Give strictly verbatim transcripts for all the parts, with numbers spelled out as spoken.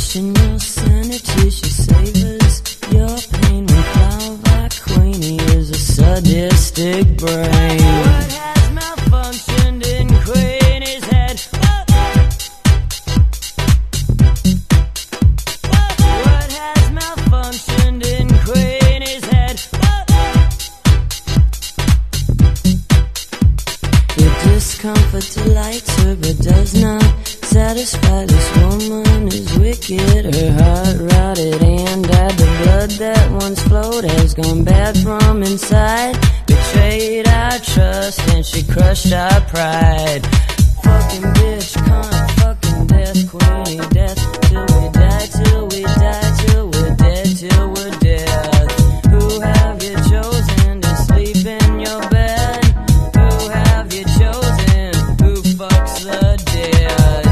pushing your sanity. She savors your pain with flower like Queenie is a sadistic brain. What has malfunctioned in Queenie's head? What has malfunctioned in Queenie's head? Your discomfort delights her but does not satisfy. This woman is wicked, her heart rotted and died. The blood that once flowed has gone bad from inside. Betrayed our trust and she crushed our pride. Fucking bitch, cunt, fucking death, Queenie, death. Till we die, till we die, till we're dead, till we're dead. Who have you chosen to sleep in your bed? Who have you chosen? Who fucks the dead?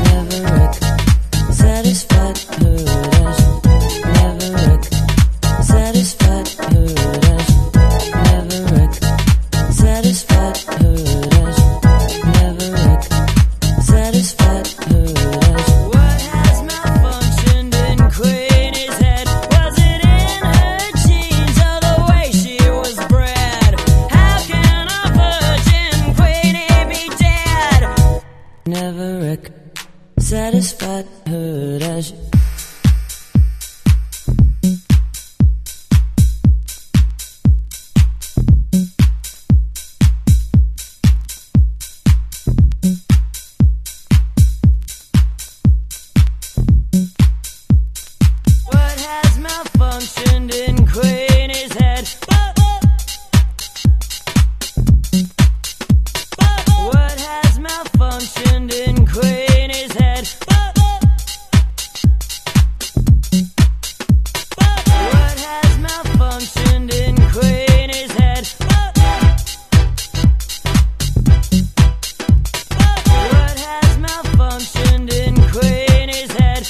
Satisfied, hurt as never wreck. Satisfied, hurt as never wreck. Satisfied, hurt as never wreck. Satisfied, hurt as. What has malfunctioned in Queenie's head? Was it in her genes or the way she was bred? How can a virgin Queenie be dead? Never wreck. Satisfied, hurt as you. What has malfunctioned in Queenie's head? What has malfunctioned in Queenie's head? What has malfunctioned in Queenie's head? What has malfunctioned in Queenie's head?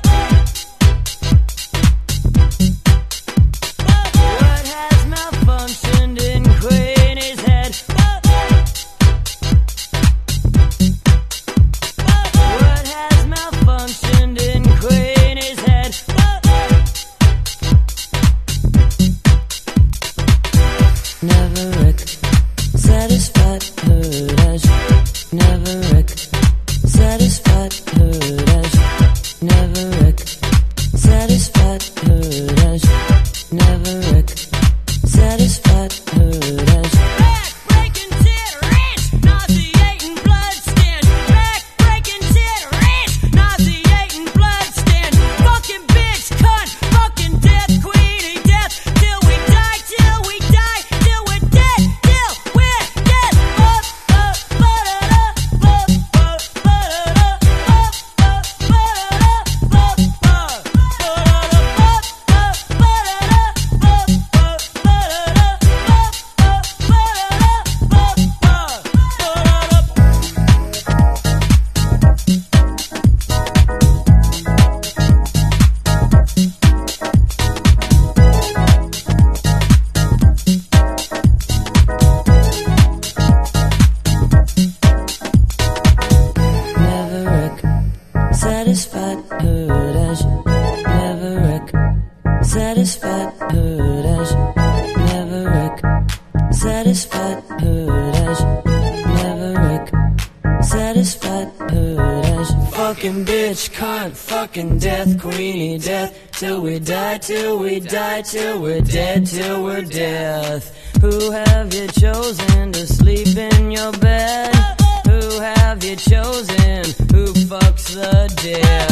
What has malfunctioned in Queenie's head? What has malfunctioned in Queenie's head? Never wreck. Satisfied, hurt as never wreck. Satisfied, hurt as never wreck. Satisfied, hurt as never wreck. Satisfied, hurt as. Back-breaking titties, nauseating bloodstain. Back-breaking titties, nauseating bloodstain. Fucking bitch, cunt, fucking death, Queenie, death. Till we die, till we die, till we're dead, till we're dead. Up, up, ba-da-da, up, up, ba-da-da, up, up, ba-da-da, up, up, ba-da-da, up, up, ba-da-da, up, up, ba-da-da, up, up, ba-da-da, up, never wreck. Satisfied, hurt as you. Never wreck. Satisfied, hurt as you. Never wreck. Satisfied, hurt as you. Never wreck. Satisfied, hurt as you. Fucking bitch, cunt, fucking death, Queenie, death. Till we die, till we die, till we're dead, till we're death. Who have you chosen to sleep in your bed? Who have you chosen? Who fucks the dead?